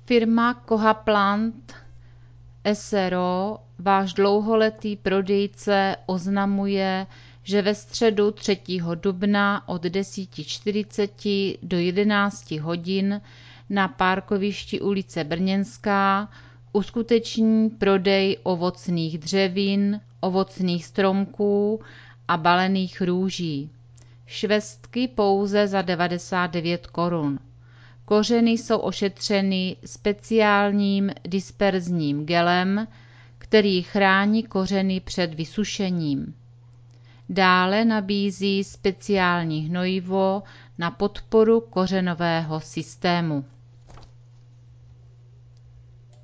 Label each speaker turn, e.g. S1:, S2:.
S1: Firma Koha Plant s.r.o., váš dlouholetý prodejce, oznamuje, že ve středu 3. dubna od 10:40 do 11 hodin na parkovišti ulice Brněnská uskuteční prodej ovocných dřevin, ovocných stromků a balených růží. Švestky pouze za 99 korun. Kořeny jsou ošetřeny speciálním disperzním gelem, který chrání kořeny před vysušením. Dále nabízí speciální hnojivo na podporu kořenového systému.